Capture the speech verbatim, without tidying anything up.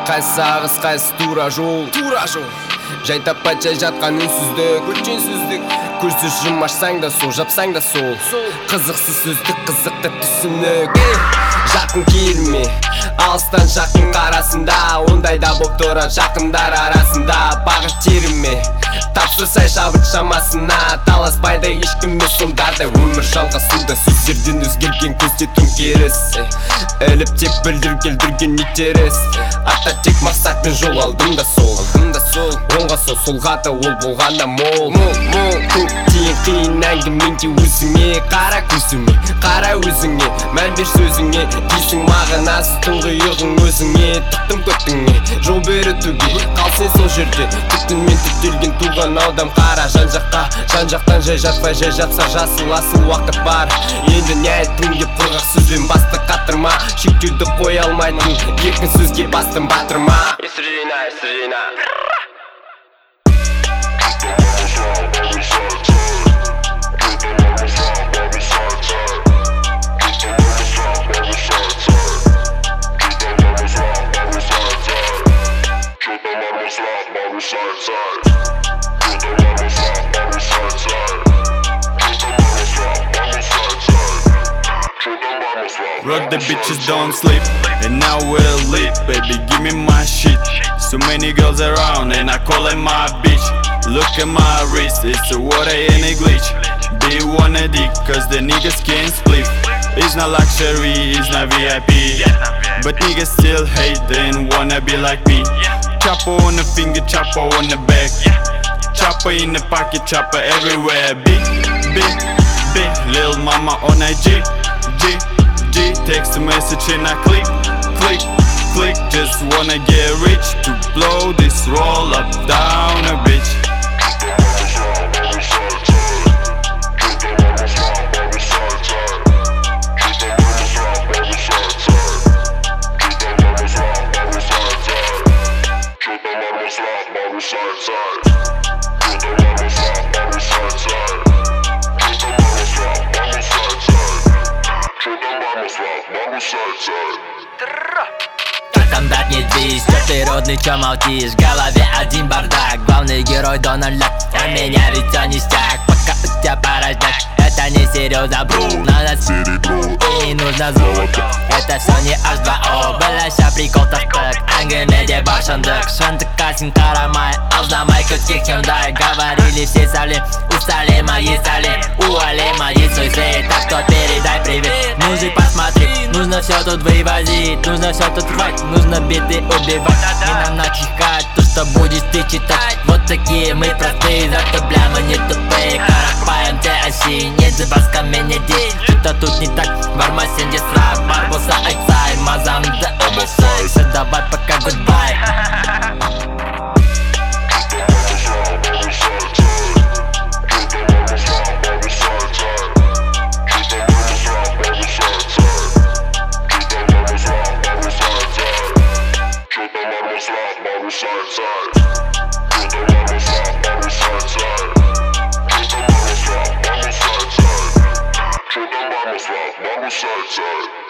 Qaysi ağız, qaysi tuра жол, тура жол. Жай таппай жай жатқан үнсіздік, үнсіздік. Көзді жұмашсаң да сол, жапсаң да сол. Қызықсыз сөздік, қызықты түсінік. Жақын келме, алыстан жақын қарасында. Ондайда боп тұрар жақындар арасында. Бағыт теріме, тапсы сай шабыт шамасына. Таласпайды ешкімме сондарда. Өмір жалғасуда сөздерден өзгерген көзде төңкеріс. Іліп тек білдір келдірген нетеріс. Ата тек мақсатпен жол алдым да сол, алдым да сол. Оңға сол, солға да ол болғанда мол, мол, мол. Көптен қиын әңгіменде өзіңе, қара көзіме, қара өзіңе, мән бер сөзіңе. Дейсің мағынасы тұңғиығың өзіңе, тұқтым көттіңе, жол бері төге, қал сен сол жерде. Түтінмен түттелген туған аудам қара жан-жаққа, жан-жақтан жай жатпай жай жатса жасыл асыл уақыт бар. Енді не айттың деп құрғақ сөзбен басты қатырма. Шектеуді қоя алмайтын еркін сөзге бастым батырма. Есір жина, есір жина. Rock the bitches don't sleep, and now we'll leave. Baby, give me my shit. So many girls around, and I call it my bitch. Look at my wrist, it's a water and a glitch. They wanna dick, cause the niggas can't split. It's not luxury, it's not V I P, but niggas still hate and wanna be like me. Chopper on the finger, chopper on the back, chopper in the pocket, chopper everywhere. Big, big, big, lil' mama on I G, G, G. Text a message and I click, click, click. Just wanna get rich to blow this roll up down a bitch. Там дать не здесь, что ты родный, чё молчишь? В голове один бардак, главный герой Дональд Дак. А меня ведь всё ништяк, пока у тебя порождак. Это не серьезно, бру, надо серебро и нужно звук. Это всё не эйч два о, бля, прикол так. Әңгімеде бар шындық, шындыққа қарамай, алдамай көтке кемдай. Говорили все салим, устали мои стали, ували мои суйцы. Так что передай привет, мужик, посмотри. Нужно все тут вывозить, нужно все тут рвать, нужно биты убивать. Не нам начихать, то что будешь ты читать. Вот такие мы простые, зато бля мы не тупые. Карапаем те оси, нет забасками не день. Что-то тут не так, барма сенде срак. Барбоса айцай, мазам да обусай. Все давай пока гудбай. Side, side.